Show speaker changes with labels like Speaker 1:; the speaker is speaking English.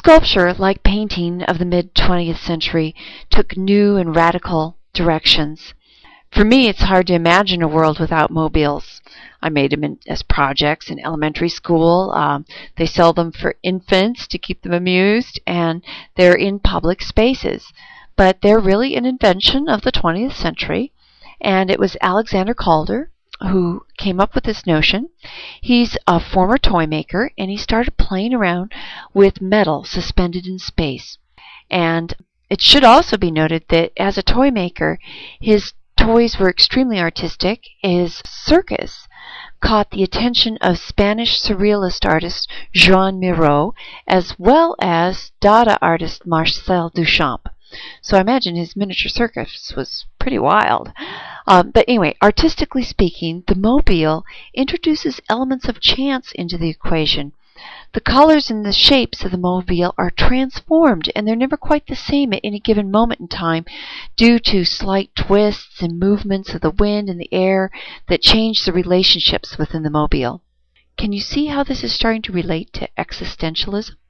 Speaker 1: Sculpture, like painting of the mid-20th century, took new and radical directions. For me, it's hard to imagine a world without mobiles. I made them as projects in elementary school. They sell them for infants to keep them amused, and they're in public spaces. But they're really an invention of the 20th century, and it was Alexander Calder who came up with this notion. He's a former toy maker, and he started playing around with metal suspended in space. And it should also be noted that as a toy maker, his toys were extremely artistic. His circus caught the attention of Spanish surrealist artist Joan Miró, as well as Dada artist Marcel Duchamp. So I imagine his miniature circus was pretty wild. But anyway, artistically speaking, the mobile introduces elements of chance into the equation. The colors and the shapes of the mobile are transformed, and they're never quite the same at any given moment in time due to slight twists and movements of the wind and the air that change the relationships within the mobile. Can you see how this is starting to relate to existentialism?